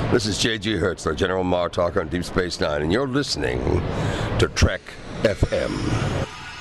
This is J.G. Hertzler, General Martok on Deep Space Nine, and you're listening to Trek FM.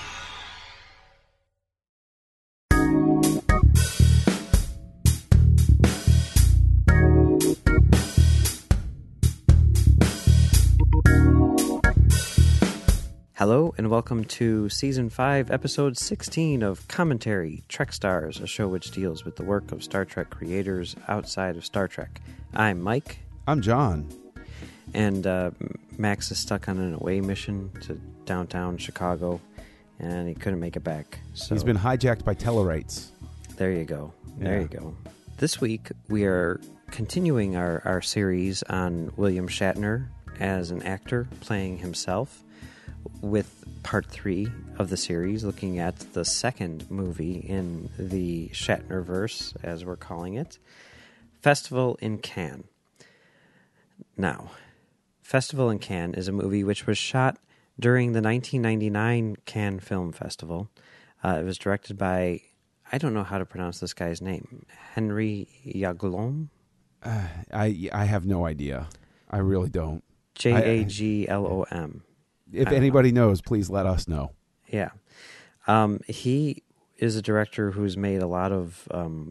Hello, and welcome to Season 5, Episode 16 of Commentary, Trek Stars, a show which deals with the work of Star Trek creators outside of Star Trek. I'm Mike. I'm John. And Max is stuck on an away mission to downtown Chicago, and he couldn't make it back. So he's been hijacked by Tellarites. There you go. There you go. This week, we are continuing our series on William Shatner as an actor playing himself, with part 3 of the series, looking at the second movie in the Shatnerverse, as we're calling it, Festival in Cannes. Now, Festival in Cannes is a movie which was shot during the 1999 Cannes Film Festival. It was directed by, I don't know how to pronounce this guy's name, Henry Jaglom? I have no idea. I really don't. Jaglom. If anybody knows, please let us know. Yeah. He is a director who's made a lot of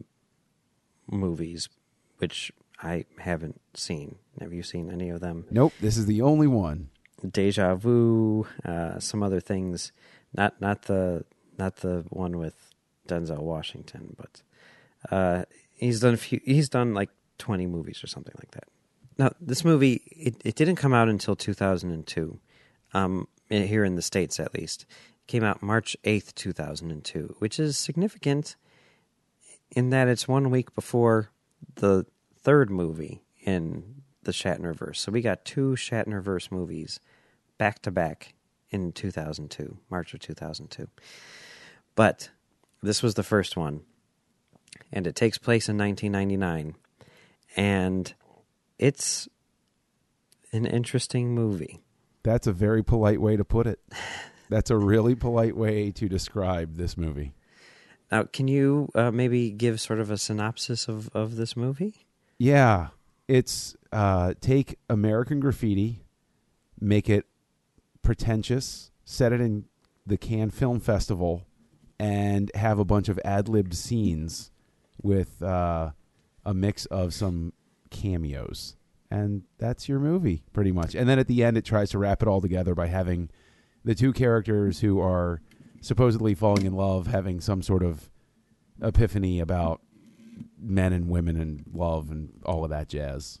movies, which I haven't seen. Have you seen any of them? Nope, this is the only one. Deja Vu, some other things. Not the one with Denzel Washington, but he's done like 20 movies or something like that. Now, this movie, it didn't come out until 2002. Here in the States, at least. It came out March 8th, 2002, which is significant in that it's 1 week before the third movie in the Shatnerverse. So we got 2 Shatnerverse movies back-to-back in 2002, March of 2002. But this was the first one, and it takes place in 1999, and it's an interesting movie. That's a very polite way to put it. That's a really polite way to describe this movie. Now, can you maybe give sort of a synopsis of this movie? Yeah. It's take American Graffiti, make it pretentious, set it in the Cannes Film Festival, and have a bunch of ad-libbed scenes with a mix of some cameos. And that's your movie, pretty much. And then at the end, it tries to wrap it all together by having the 2 characters who are supposedly falling in love having some sort of epiphany about men and women and love and all of that jazz.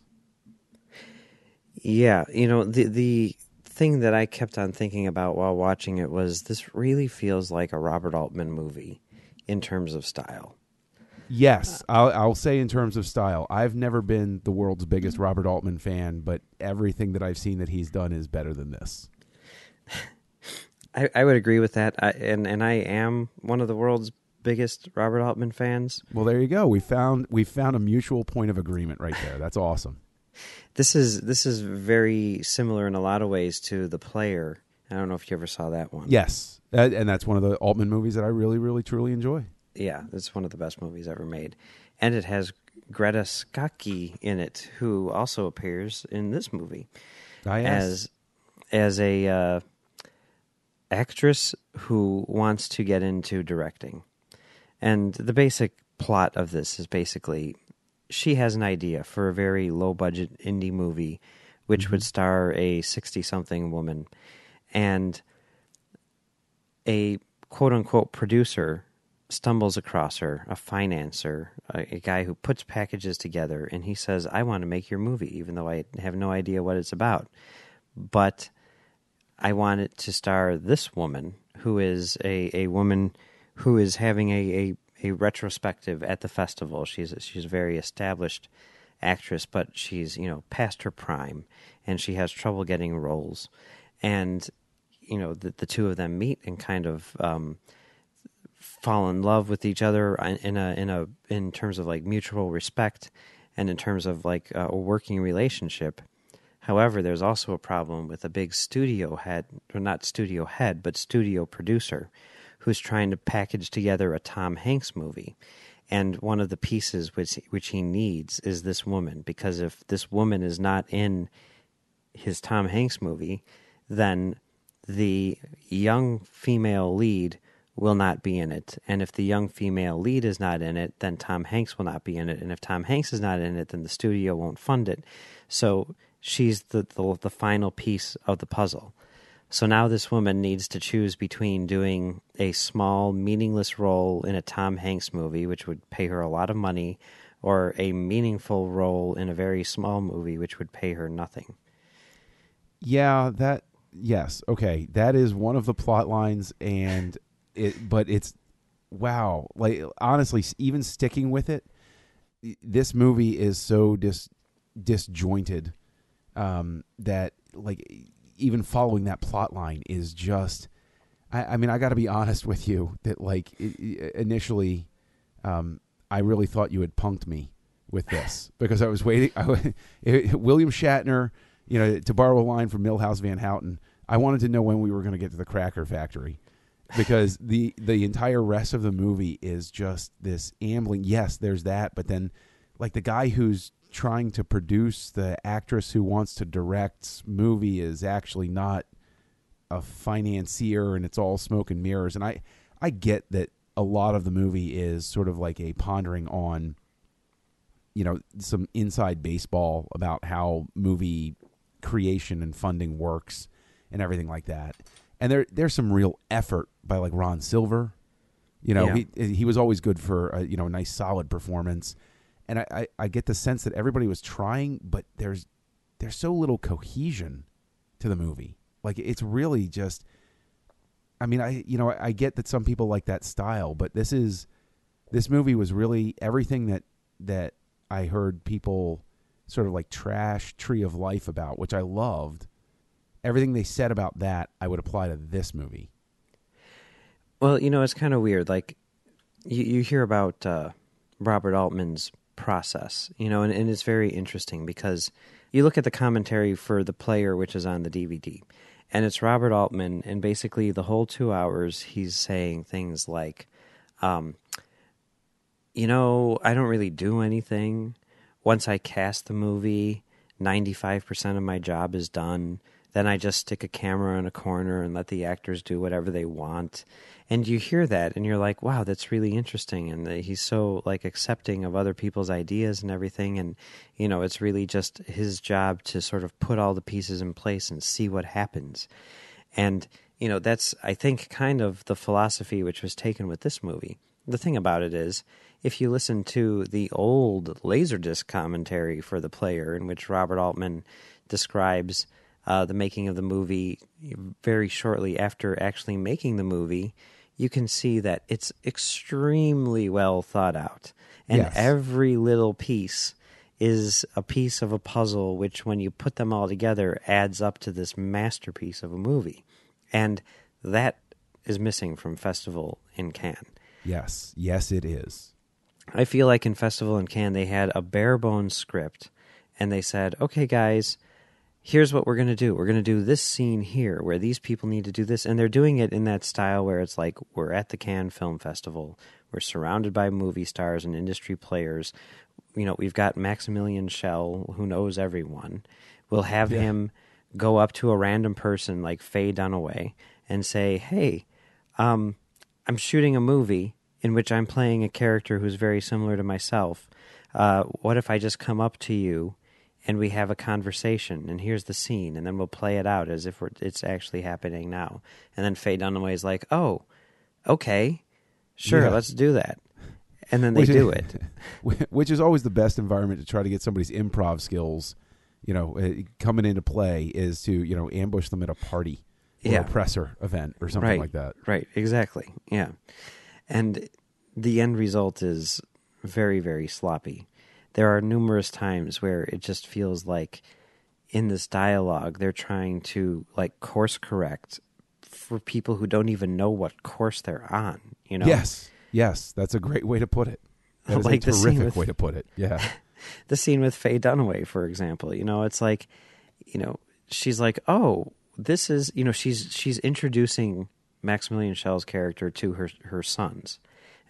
Yeah, the thing that I kept on thinking about while watching it was this really feels like a Robert Altman movie in terms of style. Yes, I'll say in terms of style. I've never been the world's biggest Robert Altman fan, but everything that I've seen that he's done is better than this. I would agree with that, and I am one of the world's biggest Robert Altman fans. Well, there you go. We found a mutual point of agreement right there. That's awesome. This is very similar in a lot of ways to The Player. I don't know if you ever saw that one. Yes, and that's one of the Altman movies that I really, really, truly enjoy. Yeah, it's one of the best movies ever made. And it has Greta Scacchi in it, who also appears in this movie. Yes. As a actress who wants to get into directing. And the basic plot of this is basically she has an idea for a very low-budget indie movie which would star a 60-something woman. And a quote-unquote producer stumbles across her, a financer, a guy who puts packages together, and he says, I want to make your movie, even though I have no idea what it's about. But I want it to star this woman, who is a woman who is having a retrospective at the festival. She's a very established actress, but she's, past her prime, and she has trouble getting roles. And, the 2 of them meet and kind of fall in love with each other in terms of like mutual respect and in terms of like a working relationship. However, there's also a problem with a big studio head, or not studio head, but studio producer, who's trying to package together a Tom Hanks movie. And one of the pieces which he needs is this woman, because if this woman is not in his Tom Hanks movie, then the young female lead will not be in it. And if the young female lead is not in it, then Tom Hanks will not be in it. And if Tom Hanks is not in it, then the studio won't fund it. So she's the final piece of the puzzle. So now this woman needs to choose between doing a small, meaningless role in a Tom Hanks movie, which would pay her a lot of money, or a meaningful role in a very small movie, which would pay her nothing. Yeah, yes, okay. That is one of the plot lines, but it's, wow. Like, honestly, even sticking with it, this movie is so disjointed that, like, even following that plot line is just, I mean, I got to be honest with you that, like, initially, I really thought you had punked me with this because I was waiting. William Shatner, to borrow a line from Milhouse Van Houten, I wanted to know when we were going to get to the Cracker Factory, because the entire rest of the movie is just this ambling. Yes, there's that, but then, like, the guy who's trying to produce the actress who wants to direct movie is actually not a financier, and it's all smoke and mirrors. And I get that a lot of the movie is sort of like a pondering on, some inside baseball about how movie creation and funding works and everything like that. And there's some real effort by, like, Ron Silver. He was always good for a nice solid performance. And I get the sense that everybody was trying, but there's so little cohesion to the movie. Like, it's really just, I mean, I get that some people like that style, but this movie was really everything that I heard people sort of like trash Tree of Life about, which I loved. Everything they said about that, I would apply to this movie. Well, it's kind of weird. Like, you hear about Robert Altman's process, and it's very interesting because you look at the commentary for The Player, which is on the DVD, and it's Robert Altman, and basically the whole 2 hours he's saying things like, I don't really do anything. Once I cast the movie, 95% of my job is done. Then I just stick a camera in a corner and let the actors do whatever they want. And you hear that and you're like, wow, that's really interesting. And he's so, like, accepting of other people's ideas and everything. And, it's really just his job to sort of put all the pieces in place and see what happens. And, that's, I think, kind of the philosophy which was taken with this movie. The thing about it is, if you listen to the old Laserdisc commentary for The Player, in which Robert Altman describes the making of the movie very shortly after actually making the movie, you can see that it's extremely well thought out. And yes, every little piece is a piece of a puzzle, which when you put them all together adds up to this masterpiece of a movie. And that is missing from Festival in Cannes. Yes, it is. I feel like in Festival in Cannes they had a bare-bones script, and they said, okay, guys, here's what we're going to do. We're going to do this scene here where these people need to do this. And they're doing it in that style where it's like, we're at the Cannes Film Festival. We're surrounded by movie stars and industry players. We've got Maximilian Schell, who knows everyone. We'll have him go up to a random person like Faye Dunaway and say, hey, I'm shooting a movie in which I'm playing a character who's very similar to myself. What if I just come up to you and we have a conversation, and here's the scene, and then we'll play it out as if it's actually happening now. And then Faye Dunaway is like, oh, okay, sure, let's do that. And then they do it. Which is always the best environment to try to get somebody's improv skills, coming into play, is to, ambush them at a party or a presser event or something like that. Right, exactly, yeah. And the end result is very, very sloppy. There are numerous times where it just feels like in this dialogue they're trying to, like, course correct for people who don't even know what course they're on, Yes, that's a great way to put it. That is like a terrific way to put it, yeah. The scene with Faye Dunaway, for example, it's like, she's like, oh, this is, she's introducing Maximilian Schell's character to her sons.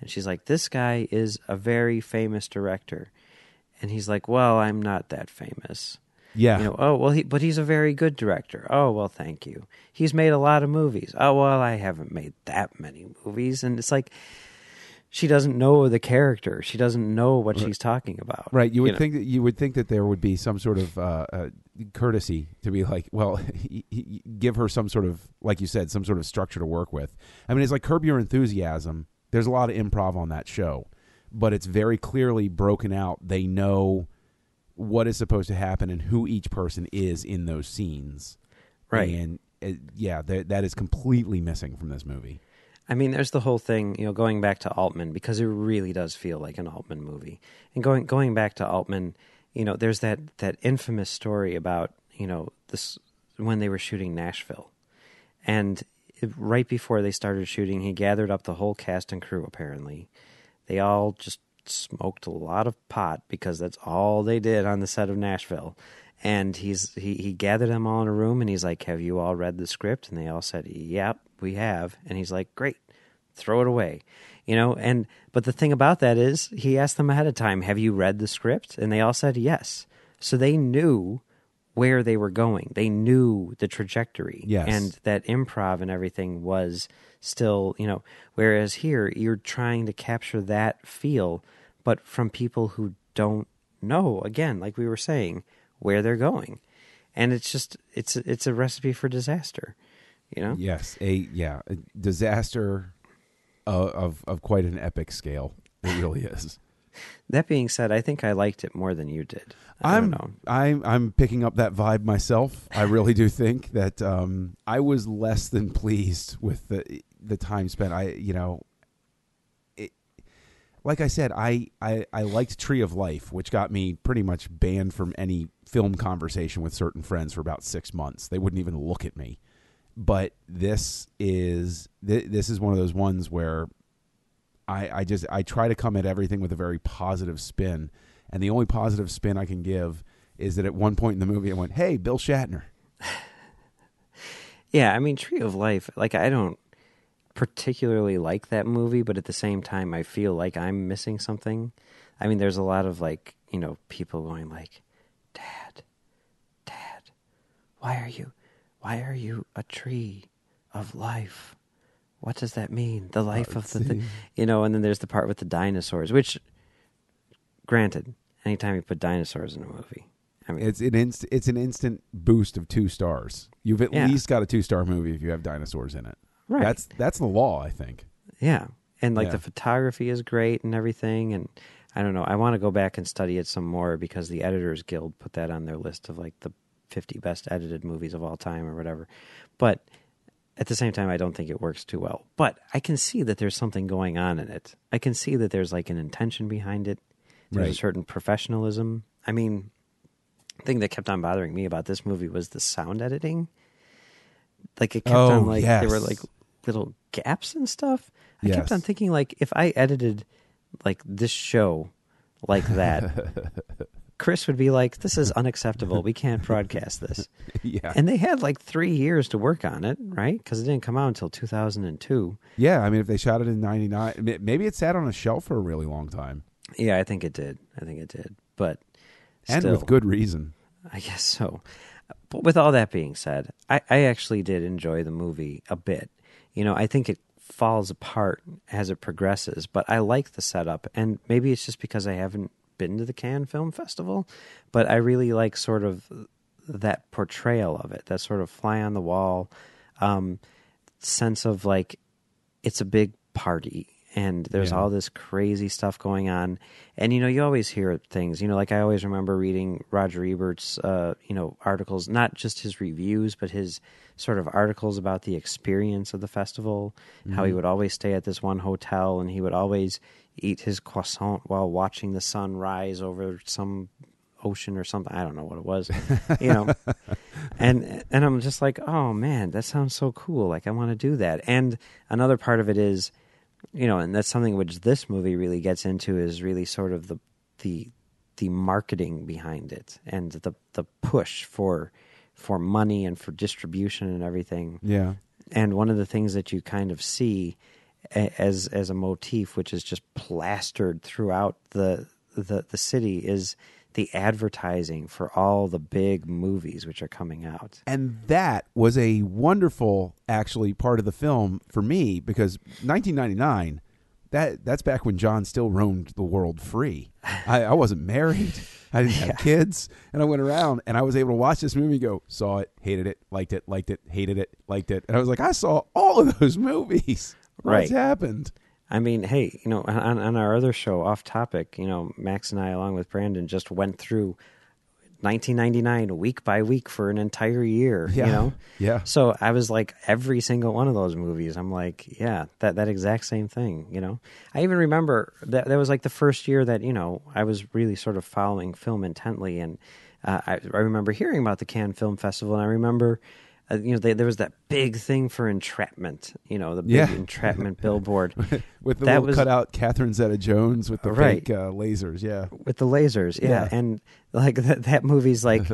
And she's like, this guy is a very famous director. And he's like, well, I'm not that famous. Yeah. You know, oh, well, but he's a very good director. Oh, well, thank you. He's made a lot of movies. Oh, well, I haven't made that many movies. And it's like, she doesn't know the character. She doesn't know what she's talking about. Right. You would think that there would be some sort of courtesy to be like, well, give her some sort of, like you said, some sort of structure to work with. I mean, it's like Curb Your Enthusiasm. There's a lot of improv on that show, but it's very clearly broken out. They know what is supposed to happen and who each person is in those scenes. Right. And that is completely missing from this movie. I mean, there's the whole thing, you know, going back to Altman, because it really does feel like an Altman movie. And going back to Altman, you know, there's that infamous story about, you know, this when they were shooting Nashville. And right before they started shooting, he gathered up the whole cast and crew, apparently. They all just smoked a lot of pot because that's all they did on the set of Nashville. And he gathered them all in a room, and he's like, have you all read the script? And they all said, yep, we have. And he's like, great, throw it away. You know, but the thing about that is he asked them ahead of time, have you read the script? And they all said yes. So they knew where they were going. They knew the trajectory. Yes. And that improv and everything was still, you know, whereas here you're trying to capture that feel, but from people who don't know, again, like we were saying, where they're going. And it's just, it's a recipe for disaster, you know? Yes. A disaster of quite an epic scale. It really is. That being said, I think I liked it more than you did. I don't know. I'm picking up that vibe myself. I really do think that I was less than pleased with the time spent. Like I said, I liked Tree of Life, which got me pretty much banned from any film conversation with certain friends for about 6 months. They wouldn't even look at me. But this is one of those ones where I try to come at everything with a very positive spin, and the only positive spin I can give is that at one point in the movie I went, "Hey, Bill Shatner." Yeah, I mean, Tree of Life, like, I don't particularly like that movie, but at the same time I feel like I'm missing something. I mean, there's a lot of, like, you know, people going like, Dad, why are you a tree of life? What does that mean? The life of the thing, you know. And then there's the part with the dinosaurs, which, granted, anytime you put dinosaurs in a movie, I mean, it's an instant boost of 2 stars. You've at least got a 2-star movie if you have dinosaurs in it. Right. That's the law, I think. Yeah. And like the photography is great and everything. And I don't know, I want to go back and study it some more because the Editors Guild put that on their list of like the 50 best edited movies of all time or whatever. But at the same time, I don't think it works too well. But I can see that there's something going on in it. I can see that there's like an intention behind it. There's a certain professionalism. I mean, the thing that kept on bothering me about this movie was the sound editing. Like, it kept on, like, there were like little gaps and stuff. I kept on thinking, like, if I edited like this show like that, Chris would be like, this is unacceptable. We can't broadcast this. Yeah. And they had like 3 years to work on it, right? Because it didn't come out until 2002. Yeah, I mean, if they shot it in 99, maybe it sat on a shelf for a really long time. Yeah, I think it did. But and still, with good reason. I guess so. But with all that being said, I actually did enjoy the movie a bit. You know, I think it falls apart as it progresses, but I like the setup. And maybe it's just because I haven't been to the Cannes Film Festival, but I really like sort of that portrayal of it, that sort of fly on the wall sense of like it's a big party and there's all this crazy stuff going on. And, you know, you always hear things, you know, like I always remember reading Roger Ebert's, you know, articles, not just his reviews, but his sort of articles about the experience of the festival, how he would always stay at this one hotel and he would always eat his croissant while watching the sun rise over some ocean or something. I don't know what it was, you know. And I'm just like, oh man, that sounds so cool. Like I want to do that. And another part of it is, you know, and that's something which this movie really gets into is really sort of the marketing behind it and the push for money and for distribution and everything. Yeah. And one of the things that you kind of see as a motif, which is just plastered throughout the city, is the advertising for all the big movies which are coming out. And that was a wonderful, actually, part of the film for me, because 1999, that's back when John still roamed the world free. I wasn't married. I didn't have kids. And I went around and I was able to watch this movie, go, saw it, hated it, liked it, hated it, liked it. And I was like, I saw all of those movies. What's happened? I mean, hey, on our other show, Off Topic, Max and I, along with Brandon, just went through 1999 week by week for an entire year, Yeah. So I was like, every single one of those movies, I'm like, yeah, that exact same thing, I even remember that was like the first year that, I was really sort of following film intently. And I remember hearing about the Cannes Film Festival, and I remember... there was that big thing for Entrapment, the big Entrapment billboard. With the little cutout Catherine Zeta-Jones with the fake lasers, With the lasers, And like that movie's like,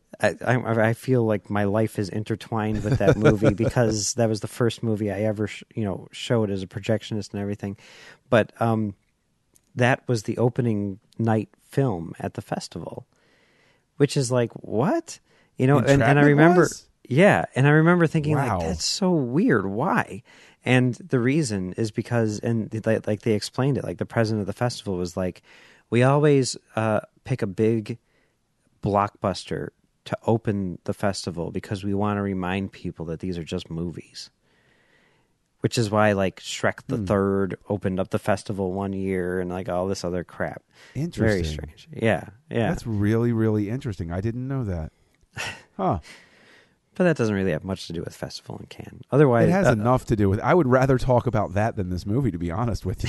I feel like my life is intertwined with that movie because that was the first movie I ever, showed as a projectionist and everything. But that was the opening night film at the festival, which is like, what? And I remember... Was? Yeah, and I remember thinking, wow, like, that's so weird. Why? And the reason is because, and like they explained it, like the president of the festival was like, we always pick a big blockbuster to open the festival because we want to remind people that these are just movies. Which is why, like, Shrek the Third opened up the festival one year and, like, all this other crap. Interesting. Very strange. Yeah. That's really, really interesting. I didn't know that. Huh. But that doesn't really have much to do with Festival in Cannes. Otherwise, it has enough to do with... I would rather talk about that than this movie, to be honest with you.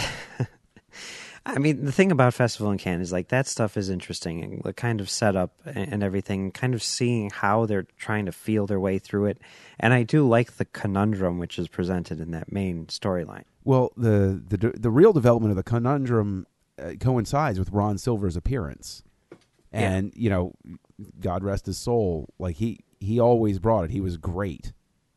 I mean, the thing about Festival in Cannes is, like, that stuff is interesting, and the kind of setup and everything, kind of seeing how they're trying to feel their way through it. And I do like the conundrum which is presented in that main storyline. Well, the real development of the conundrum coincides with Ron Silver's appearance. And, God rest his soul, like, he always brought it. He was great.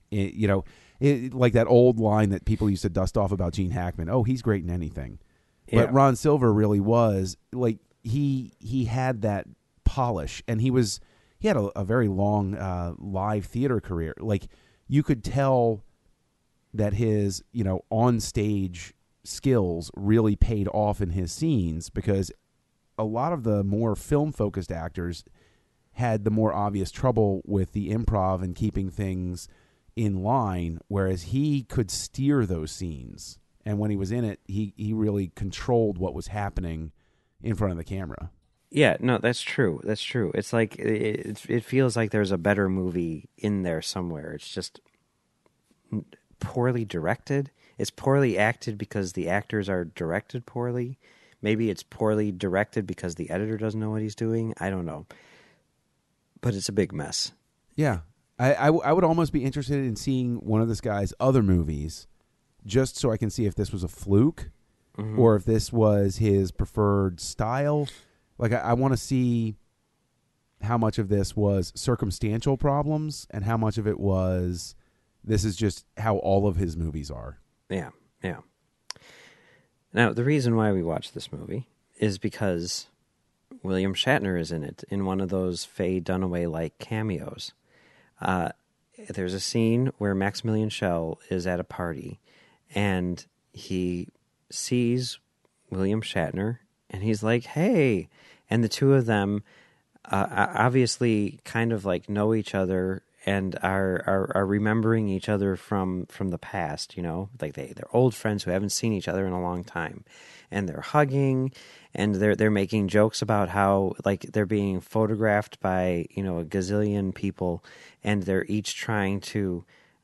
Like that old line that people used to dust off about Gene Hackman. Oh, he's great in anything. Yeah. But Ron Silver really was, like, he had that polish, and he had a very long live theater career. Like, you could tell that his, on stage skills really paid off in his scenes, because a lot of the more film focused actors had the more obvious trouble with the improv and keeping things in line, whereas he could steer those scenes. And when he was in it, he really controlled what was happening in front of the camera. Yeah, no, that's true. That's true. It's like, it feels like there's a better movie in there somewhere. It's just poorly directed. It's poorly acted because the actors are directed poorly. Maybe it's poorly directed because the editor doesn't know what he's doing. I don't know. But it's a big mess. Yeah. I would almost be interested in seeing one of this guy's other movies just so I can see if this was a fluke or if this was his preferred style. Like, I want to see how much of this was circumstantial problems and how much of it was this is just how all of his movies are. Yeah, yeah. Now, the reason why we watched this movie is because William Shatner is in it, in one of those Faye Dunaway-like cameos. There's a scene where Maximilian Schell is at a party, and he sees William Shatner, and he's like, hey. And the two of them obviously kind of like know each other and are remembering each other from the past, like they're old friends who haven't seen each other in a long time, and they're hugging, and they're making jokes about how, like, they're being photographed by a gazillion people, and they're each trying to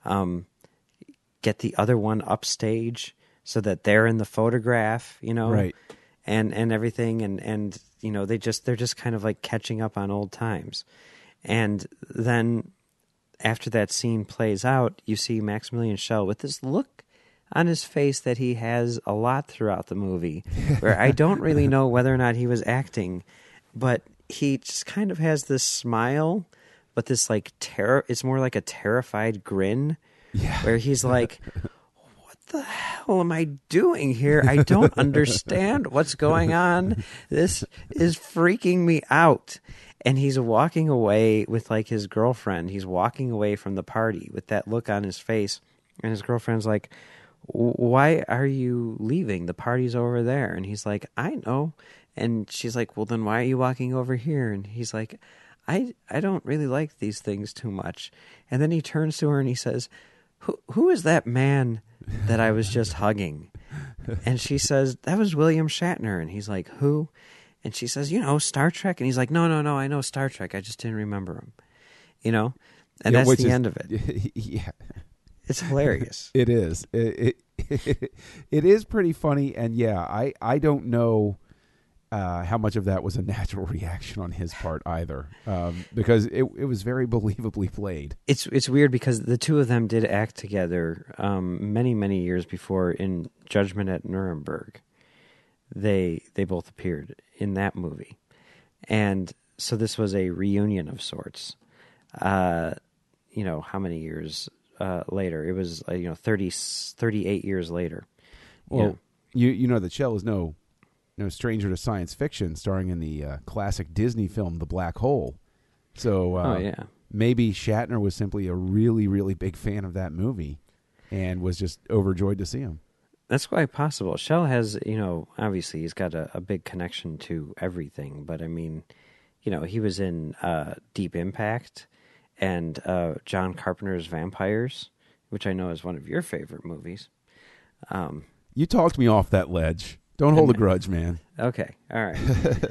get the other one upstage so that they're in the photograph, right, and everything, and they're just kind of like catching up on old times, and then after that scene plays out, you see Maximilian Schell with this look on his face that he has a lot throughout the movie, where I don't really know whether or not he was acting, but he just kind of has this smile, but this like it's more like a terrified grin, where he's like, what the hell am I doing here? I don't understand what's going on. This is freaking me out. And he's walking away with like his girlfriend. He's walking away from the party with that look on his face. And his girlfriend's like, why are you leaving? The party's over there. And he's like, I know. And she's like, well, then why are you walking over here? And he's like, I don't really like these things too much. And then he turns to her and he says, who is that man that I was just hugging? And she says, that was William Shatner. And he's like, who? And she says, Star Trek. And he's like, no, I know Star Trek. I just didn't remember him. And that's the end of it. Yeah. It's hilarious. It is. It is pretty funny. And yeah, I don't know how much of that was a natural reaction on his part either, because it was very believably played. It's weird because the two of them did act together many, many years before in Judgment at Nuremberg. They both appeared in that movie. And so this was a reunion of sorts. How many years later? It was 38 years later. Well, you know that Shell is no stranger to science fiction, starring in the classic Disney film The Black Hole. So maybe Shatner was simply a really, really big fan of that movie and was just overjoyed to see him. That's quite possible. Shell has, obviously he's got a big connection to everything, but I mean, he was in Deep Impact and John Carpenter's Vampires, which I know is one of your favorite movies. You talked me off that ledge. Don't hold a grudge, man. Okay, all right.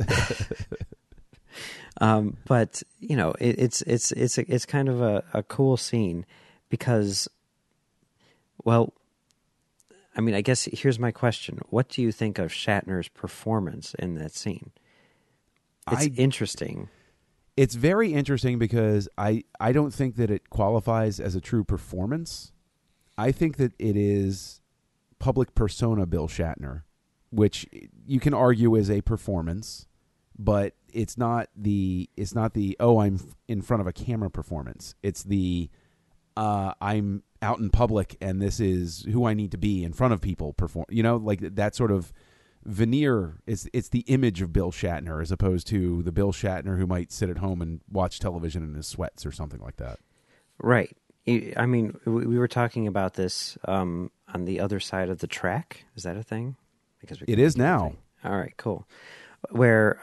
But it's kind of a cool scene because, well, I mean, I guess here's my question: what do you think of Shatner's performance in that scene? It's interesting. It's very interesting because I don't think that it qualifies as a true performance. I think that it is public persona Bill Shatner, which you can argue is a performance, but it's not the I'm in front of a camera performance. It's the I'm out in public and this is who I need to be in front of people perform. Like that sort of veneer. It's the image of Bill Shatner as opposed to the Bill Shatner who might sit at home and watch television in his sweats or something like that. Right. I mean, we were talking about this on the other side of the track. Is that a thing? Because it is now. All right, cool. Where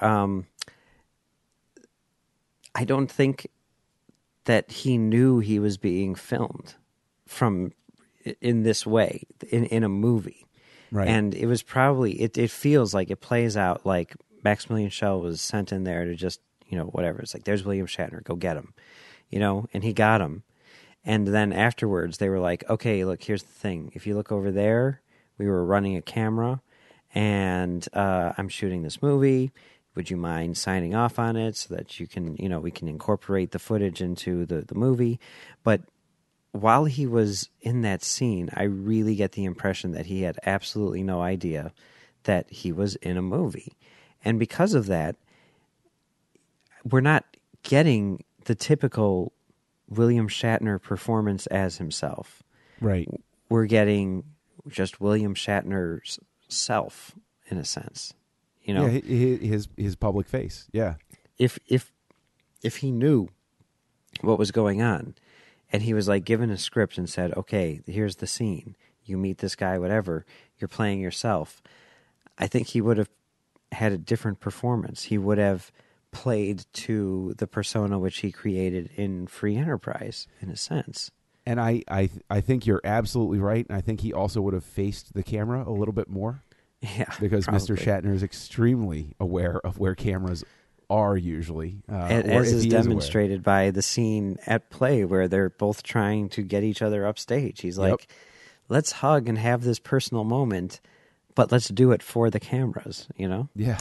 I don't think that he knew he was being filmed in this way in a movie. Right. And it was probably it feels like it plays out like Maximilian Schell was sent in there to just, whatever. It's like, there's William Shatner, go get him. And he got him. And then afterwards they were like, okay, look, here's the thing. If you look over there, we were running a camera and I'm shooting this movie. Would you mind signing off on it so that you can, we can incorporate the footage into the movie? But while he was in that scene, I really get the impression that he had absolutely no idea that he was in a movie. And because of that, we're not getting the typical William Shatner performance as himself. Right. We're getting just William Shatner's self, in a sense. Yeah, his public face. Yeah. If he knew what was going on, and he was like given a script and said, okay, here's the scene. You meet this guy, whatever. You're playing yourself. I think he would have had a different performance. He would have played to the persona which he created in Free Enterprise, in a sense. And I think you're absolutely right. And I think he also would have faced the camera a little bit more. Yeah, because probably. Mr. Shatner is extremely aware of where cameras are usually. As is demonstrated by the scene at play where they're both trying to get each other upstage. He's like, let's hug and have this personal moment, but let's do it for the cameras, Yeah.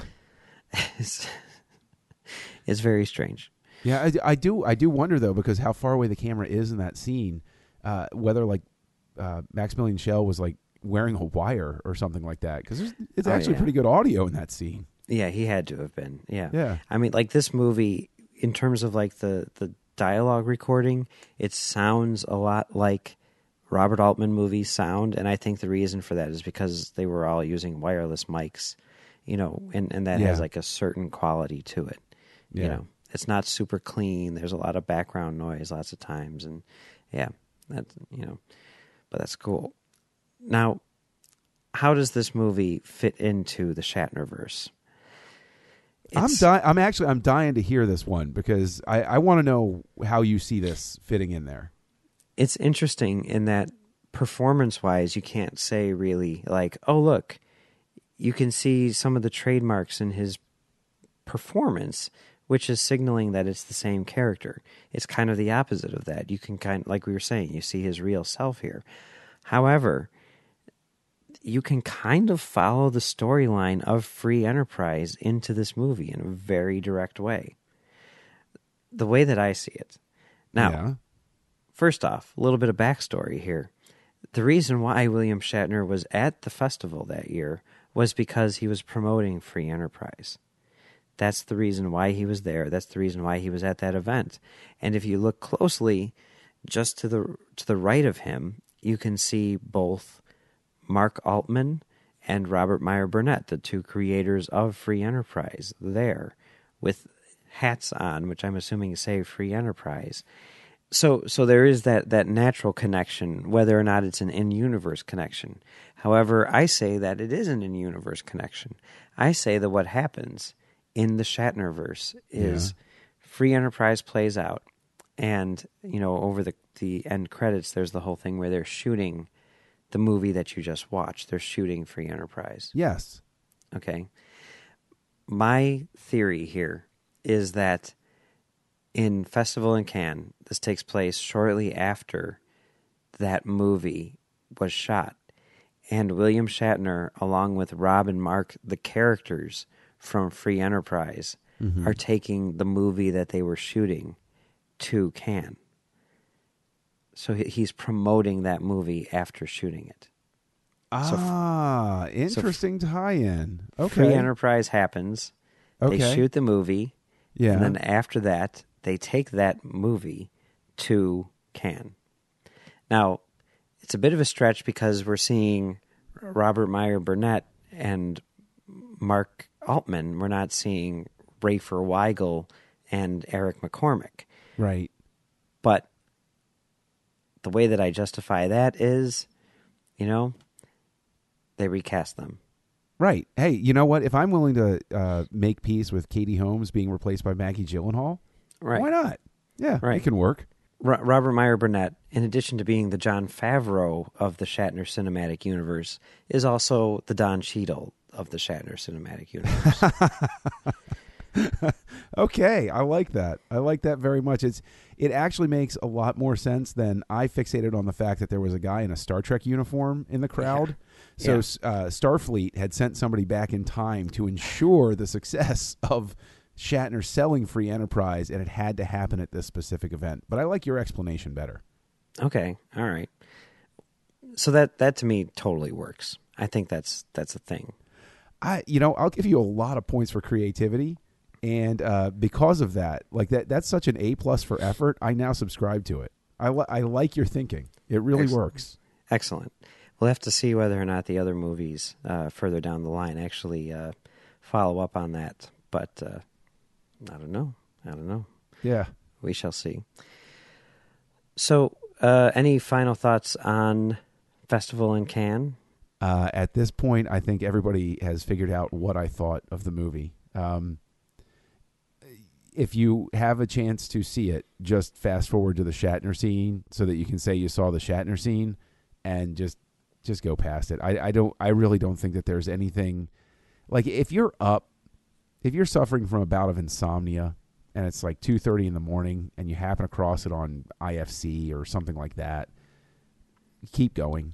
It's very strange. Yeah, I do wonder, though, because how far away the camera is in that scene, whether, like, Maximilian Schell was, like, wearing a wire or something like that, because it's actually pretty good audio in that scene. Yeah, he had to have been. Yeah. I mean, like, this movie, in terms of like the dialogue recording, it sounds a lot like Robert Altman movie sound, and I think the reason for that is because they were all using wireless mics, and that has like a certain quality to it. Yeah. It's not super clean. There's a lot of background noise lots of times, and but that's cool. Now, how does this movie fit into the Shatnerverse? I'm dying to hear this one because I want to know how you see this fitting in there. It's interesting in that performance-wise, you can't say really like, oh, look, you can see some of the trademarks in his performance, which is signaling that it's the same character. It's kind of the opposite of that. You can like we were saying, you see his real self here. However, you can kind of follow the storyline of Free Enterprise into this movie in a very direct way. The way that I see it. Now, first off, a little bit of backstory here. The reason why William Shatner was at the festival that year was because he was promoting Free Enterprise. That's the reason why he was there. That's the reason why he was at that event. And if you look closely, just to the right of him, you can see both Mark Altman and Robert Meyer Burnett, the two creators of Free Enterprise, there with hats on, which I'm assuming say Free Enterprise. So there is that natural connection, whether or not it's an in-universe connection. However, I say that it is an in-universe connection. I say that what happens in the Shatnerverse is Free Enterprise plays out, and over the end credits, there's the whole thing where they're shooting the movie that you just watched. They're shooting Free Enterprise. Yes. Okay. My theory here is that in Festival in Cannes, this takes place shortly after that movie was shot. And William Shatner, along with Rob and Mark, the characters from Free Enterprise, are taking the movie that they were shooting to Cannes. So he's promoting that movie after shooting it. Interesting tie-in. Okay. Free Enterprise happens. Okay. They shoot the movie. Yeah. And then after that, they take that movie to Cannes. Now, it's a bit of a stretch because we're seeing Robert Meyer Burnett and Mark Altman. We're not seeing Rafer Weigel and Eric McCormick. Right. But the way that I justify that is, they recast them. Right. Hey, you know what? If I'm willing to make peace with Katie Holmes being replaced by Maggie Gyllenhaal, why not? Yeah, it can work. Robert Meyer Burnett, in addition to being the Jon Favreau of the Shatner Cinematic Universe, is also the Don Cheadle of the Shatner Cinematic Universe. Okay, I like that. I like that very much. It actually makes a lot more sense than I fixated on the fact that there was a guy in a Star Trek uniform in the crowd. So Starfleet had sent somebody back in time to ensure the success of Shatner selling Free Enterprise, and it had to happen at this specific event. But I like your explanation better. Okay, all right. So that to me totally works. I think that's a thing. I'll give you a lot of points for creativity, and because of that, that's such an A+ for effort. I now subscribe to it. I like your thinking. It really works. Excellent. We'll have to see whether or not the other movies further down the line actually follow up on that. But I don't know. Yeah. We shall see. So, any final thoughts on Festival in Cannes? At this point, I think everybody has figured out what I thought of the movie. If you have a chance to see it, just fast forward to the Shatner scene so that you can say you saw the Shatner scene, and just go past it. I really don't think that there's anything like if you're suffering from a bout of insomnia and it's like 2:30 in the morning and you happen across it on IFC or something like that, keep going.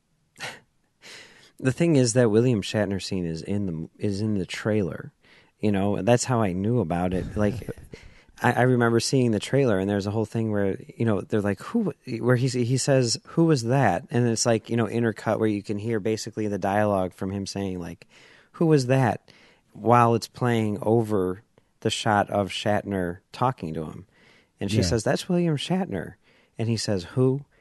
The thing is that William Shatner scene is in the trailer. That's how I knew about it. Like, I remember seeing the trailer, and there's a whole thing where they're like, "Who?" Where he says, "Who was that?" And it's like intercut where you can hear basically the dialogue from him saying like, "Who was that?" while it's playing over the shot of Shatner talking to him, and she says, "That's William Shatner," and he says, "Who?"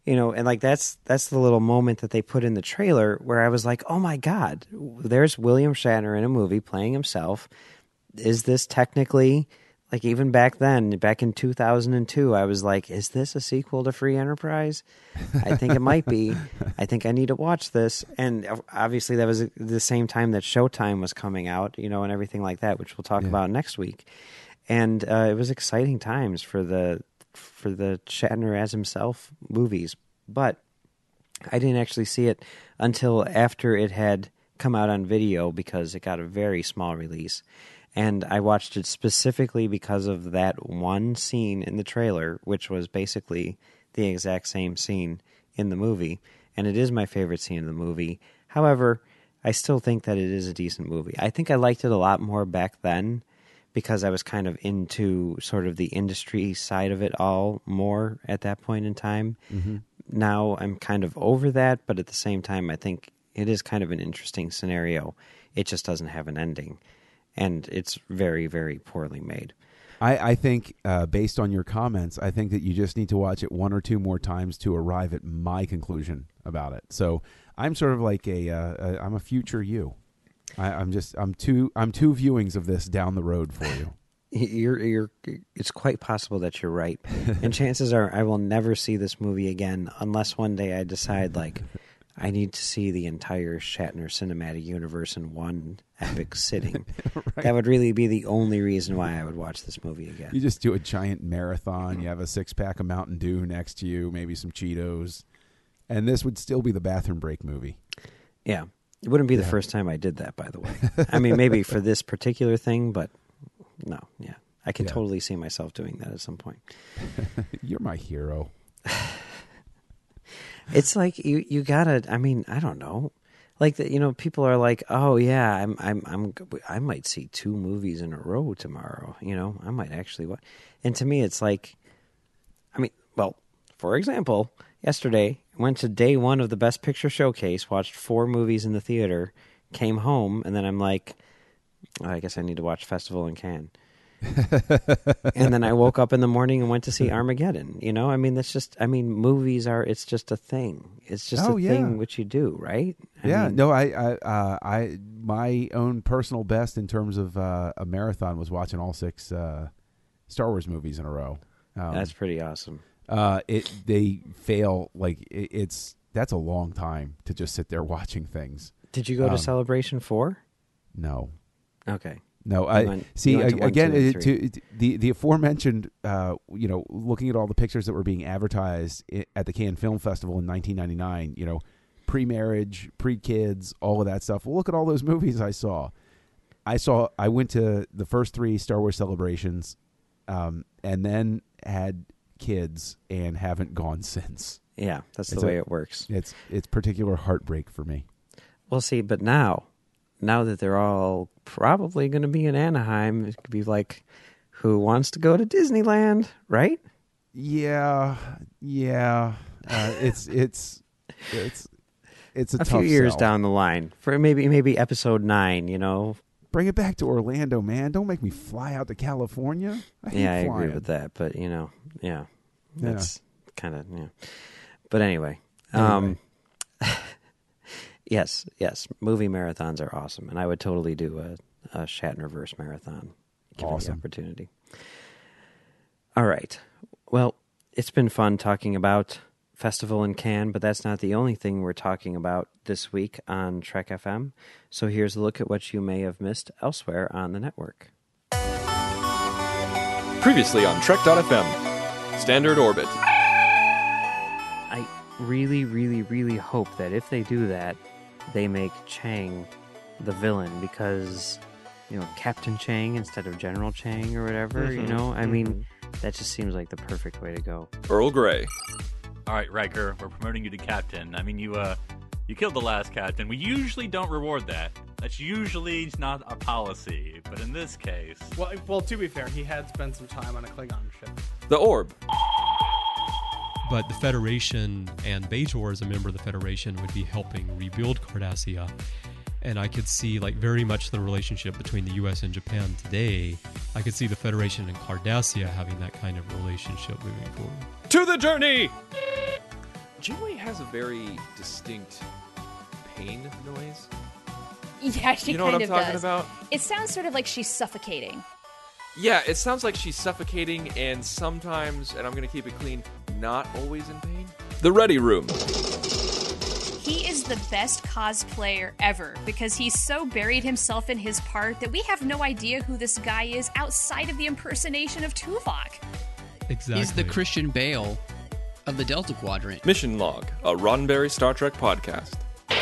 And like that's the little moment that they put in the trailer where I was like, oh my God, there's William Shatner in a movie playing himself. Is this technically, like even back then, back in 2002, I was like, is this a sequel to Free Enterprise? I think it might be. I think I need to watch this. And obviously that was the same time that Showtime was coming out, and everything like that, which we'll talk about next week. And it was exciting times for the Shatner as himself movies. But I didn't actually see it until after it had come out on video because it got a very small release. And I watched it specifically because of that one scene in the trailer, which was basically the exact same scene in the movie. And it is my favorite scene in the movie. However, I still think that it is a decent movie. I think I liked it a lot more back then because I was kind of into sort of the industry side of it all more at that point in time. Mm-hmm. Now I'm kind of over that, but at the same time, I think it is kind of an interesting scenario. It just doesn't have an ending. And it's very, very poorly made. I think, based on your comments, I think that you just need to watch it one or two more times to arrive at my conclusion about it. So I'm sort of like I'm a future you. I'm two viewings of this down the road for you. It's quite possible that you're right, and chances are I will never see this movie again unless one day I decide like I need to see the entire Shatner cinematic universe in one epic sitting. Right. That would really be the only reason why I would watch this movie again. You just do a giant marathon. You have a 6-pack of Mountain Dew next to you, maybe some Cheetos, and this would still be the bathroom break movie. Yeah. It wouldn't be the first time I did that, by the way. I mean, maybe for this particular thing, but no, yeah. I can totally see myself doing that at some point. You're my hero. It's like you gotta. I mean, I don't know. Like people are like, "Oh yeah, I might see 2 movies in a row tomorrow." I might actually watch. And to me, it's like, I mean, well, for example, yesterday went to day 1 of the Best Picture Showcase, watched 4 movies in the theater, came home, and then I'm like, I guess I need to watch Festival in Cannes. And then I woke up in the morning and went to see Armageddon. I mean, that's just. I mean, movies are. It's just a thing. It's just a thing which you do, right? I mean, no. I my own personal best in terms of a marathon was watching all 6 Star Wars movies in a row. That's pretty awesome. They fail that's a long time to just sit there watching things. Did you go to Celebration 4? No. Okay. No, the aforementioned, looking at all the pictures that were being advertised at the Cannes Film Festival in 1999, pre-marriage, pre-kids, all of that stuff. Well, look at all those movies I saw. I went to the first 3 Star Wars Celebrations, and then had kids and haven't gone since. Yeah, that's the way it works. It's particular heartbreak for me. Well, see, but now that they're all probably going to be in Anaheim, it could be like, who wants to go to Disneyland, right? Yeah. It's a tough few years sell. down the line for maybe episode 9. Bring it back to Orlando, man. Don't make me fly out to California. I agree with that, but that's kind of But anyway. Yes, movie marathons are awesome, and I would totally do a Shatnerverse marathon given the opportunity. All right. Well, it's been fun talking about Festival in Cannes, but that's not the only thing we're talking about this week on Trek FM. So here's a look at what you may have missed elsewhere on the network. Previously on Trek.fm, Standard Orbit. I really, really, really hope that if they do that, they make Chang the villain, because Captain Chang instead of General Chang or whatever. I mean, that just seems like the perfect way to go. Earl Grey. All right, Riker, we're promoting you to captain. I mean, you killed the last captain. We usually don't reward that. That's usually not our policy, but in this case... Well, to be fair, he had spent some time on a Klingon ship. The Orb. But the Federation and Bajor, as a member of the Federation, would be helping rebuild Cardassia. And I could see very much the relationship between the U.S. and Japan today. I could see the Federation and Cardassia having that kind of relationship moving forward. To the journey! Janeway has a very distinct pain noise. Yeah, she You know what kind I'm of talking does. about? It sounds sort of like she's suffocating. Yeah, it sounds like she's suffocating and sometimes, and I'm going to keep it clean, not always in pain. The Ready Room. He is the best cosplayer ever because he's so buried himself in his part that we have no idea who this guy is outside of the impersonation of Tuvok. Exactly. He's the Christian Bale of the Delta Quadrant. Mission Log, a Roddenberry Star Trek podcast.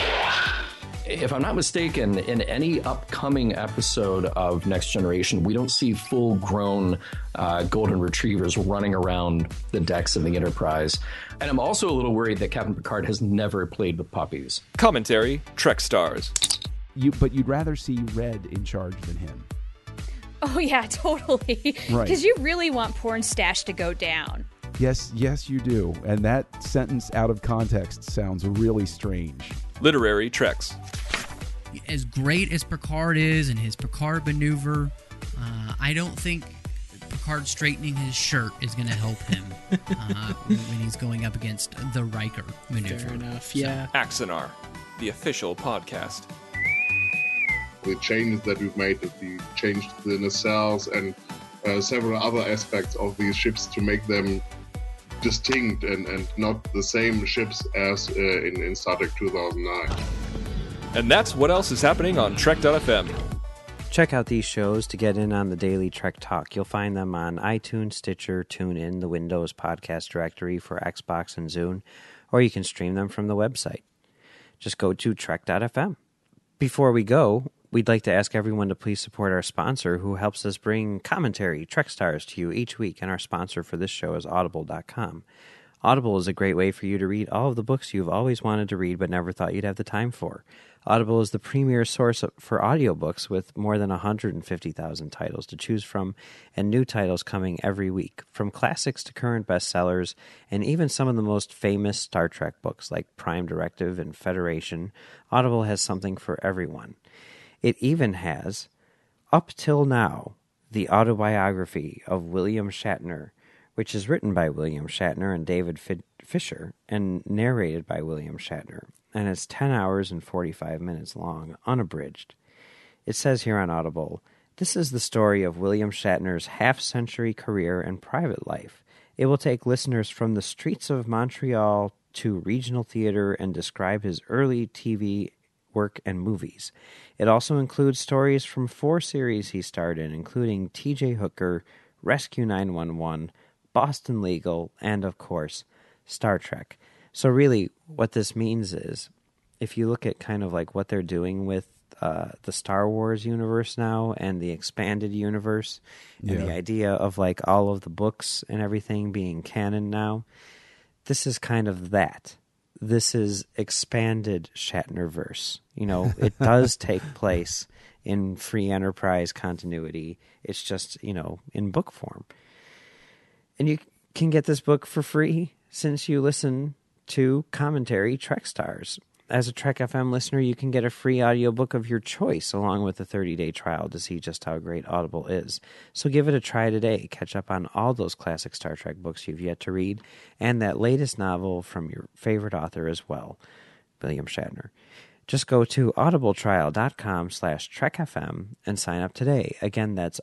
If I'm not mistaken, in any upcoming episode of Next Generation, we don't see full-grown golden retrievers running around the decks of the Enterprise. And I'm also a little worried that Captain Picard has never played with puppies. Commentary, Trek Stars. But you'd rather see Red in charge than him. Oh, yeah, totally. Right. Because you really want Porn Stash to go down. Yes, you do. And that sentence out of context sounds really strange. Literary Treks. As great as Picard is and his Picard maneuver, I don't think Picard straightening his shirt is going to help him when he's going up against the Riker maneuver. Fair enough, yeah. Axanar, the official podcast. The changes that we've made, that we changed the nacelles and several other aspects of these ships to make them distinct and not the same ships as in Star Trek 2009. And that's what else is happening on Trek.fm. Check out these shows to get in on the daily Trek Talk. You'll find them on iTunes, Stitcher, TuneIn, the Windows Podcast Directory for Xbox and Zune, or you can stream them from the website. Just go to Trek.fm. Before we go, we'd like to ask everyone to please support our sponsor who helps us bring commentary, Trek Stars, to you each week, and our sponsor for this show is Audible.com. Audible is a great way for you to read all of the books you've always wanted to read but never thought you'd have the time for. Audible is the premier source for audiobooks with more than 150,000 titles to choose from and new titles coming every week, from classics to current bestsellers and even some of the most famous Star Trek books like Prime Directive and Federation. Audible has something for everyone. It even has, up till now, the autobiography of William Shatner, which is written by William Shatner and David Fisher and narrated by William Shatner, and it's 10 hours and 45 minutes long, unabridged. It says here on Audible, this is the story of William Shatner's half-century career and private life. It will take listeners from the streets of Montreal to regional theater and describe his early TV work and movies. It also includes stories from 4 series he starred in, including T.J. Hooker, Rescue 911, Boston Legal, and, of course, Star Trek. So really, what this means is, if you look at kind of like what they're doing with the Star Wars universe now and the expanded universe, and the idea of like all of the books and everything being canon now, this is kind of that. This is expanded Shatnerverse. You know, it does take place in free enterprise continuity. It's just, you know, in book form. And you can get this book for free since you listen to Commentary Trek Stars. As a Trek FM listener, you can get a free audiobook of your choice along with a 30-day trial to see just how great Audible is. So give it a try today. Catch up on all those classic Star Trek books you've yet to read and that latest novel from your favorite author as well, William Shatner. Just go to audibletrial.com/TrekFM and sign up today. Again, that's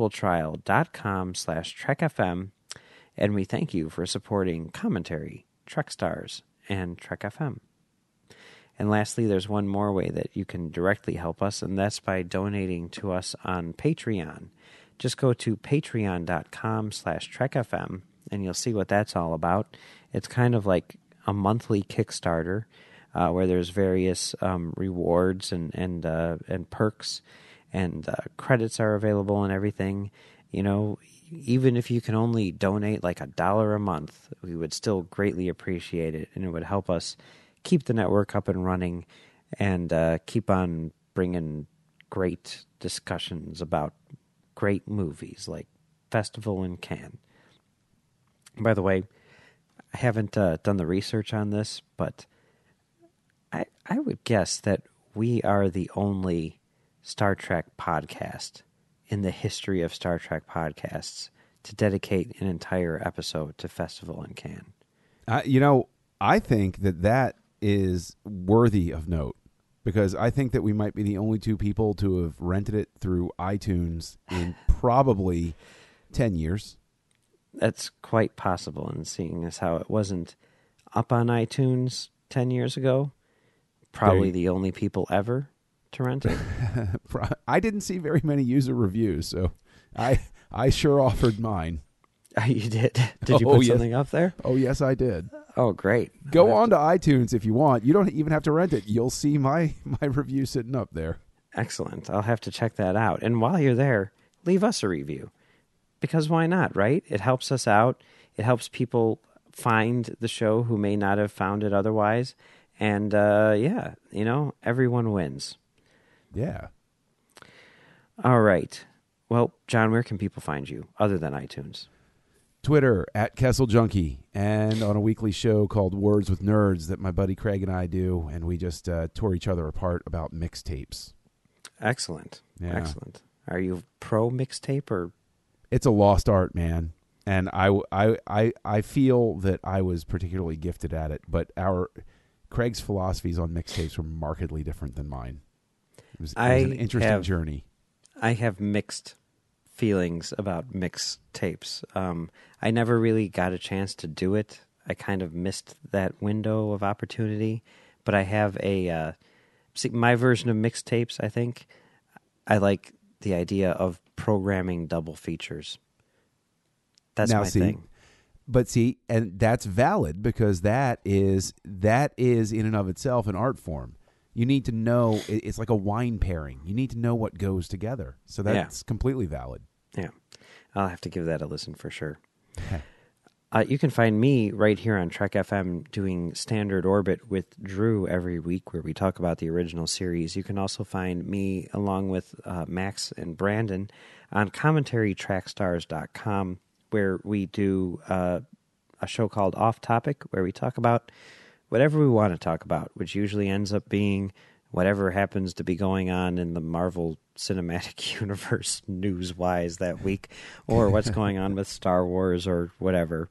audibletrial.com/TrekFM. And we thank you for supporting Commentary, Trek Stars, and Trek FM. And lastly, there's one more way that you can directly help us, and that's by donating to us on Patreon. Just go to patreon.com/TrekFM, and you'll see what that's all about. It's kind of like a monthly Kickstarter where there's various rewards and perks, and credits are available and everything. You know, even if you can only donate like $1 a month, we would still greatly appreciate it, and it would help us keep the network up and running and keep on bringing great discussions about great movies like Festival in Cannes. By the way, I haven't done the research on this, but I would guess that we are the only Star Trek podcast in the history of Star Trek podcasts to dedicate an entire episode to Festival in Cannes. You know, I think that is worthy of note, because I think that we might be the only two people to have rented it through iTunes in probably 10 years. That's quite possible, and seeing as how it wasn't up on iTunes 10 years ago, probably the only people ever to rent it. I didn't see very many user reviews, so I sure offered mine. You did? Did you put something up there? Oh, yes, I did. Oh, great. Go on to iTunes if you want. You don't even have to rent it. You'll see my review sitting up there. Excellent. I'll have to check that out. And while you're there, leave us a review. Because why not, right? It helps us out. It helps people find the show who may not have found it otherwise. And, everyone wins. Yeah. All right. Well, John, where can people find you other than iTunes? Twitter @KesselJunkie, and on a weekly show called Words with Nerds that my buddy Craig and I do, and we just tore each other apart about mixtapes. Excellent. Yeah. Excellent. Are you pro mixtape or? It's a lost art, man, and I feel that I was particularly gifted at it, but Craig's philosophies on mixtapes were markedly different than mine. It was an interesting journey. I have mixed feelings about mixtapes. I never really got a chance to do it. I kind of missed that window of opportunity. But I have my version of mixtapes, I think. I like the idea of programming double features. That's my thing. But see, and that's valid, because that is in and of itself an art form. You need to know, it's like a wine pairing. You need to know what goes together. So that's completely valid. Yeah. I'll have to give that a listen for sure. You can find me right here on Trek FM doing Standard Orbit with Drew every week, where we talk about the original series. You can also find me along with Max and Brandon on commentarytrackstars.com, where we do a show called Off Topic, where we talk about whatever we want to talk about, which usually ends up being whatever happens to be going on in the Marvel Cinematic Universe news-wise that week, or what's going on with Star Wars or whatever.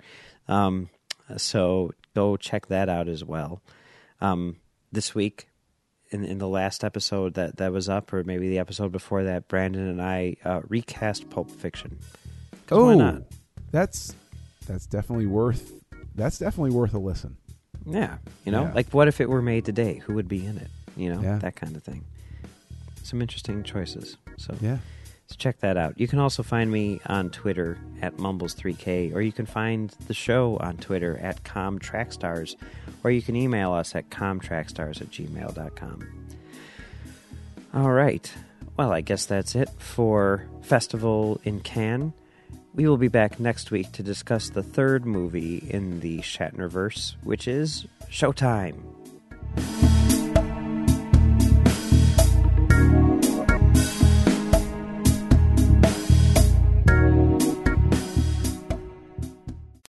So go check that out as well. This week, in the last episode that was up, or maybe the episode before that, Brandon and I recast Pulp Fiction. Why not? That's definitely worth a listen. Yeah, like what if it were made today? Who would be in it? That kind of thing. Some interesting choices. So check that out. You can also find me on Twitter @Mumbles3K, or you can find the show on Twitter @ComTrackStars, or you can email us at comtrackstars@gmail.com. All right. Well, I guess that's it for Festival in Cannes. We will be back next week to discuss the third movie in the Shatnerverse, which is Showtime.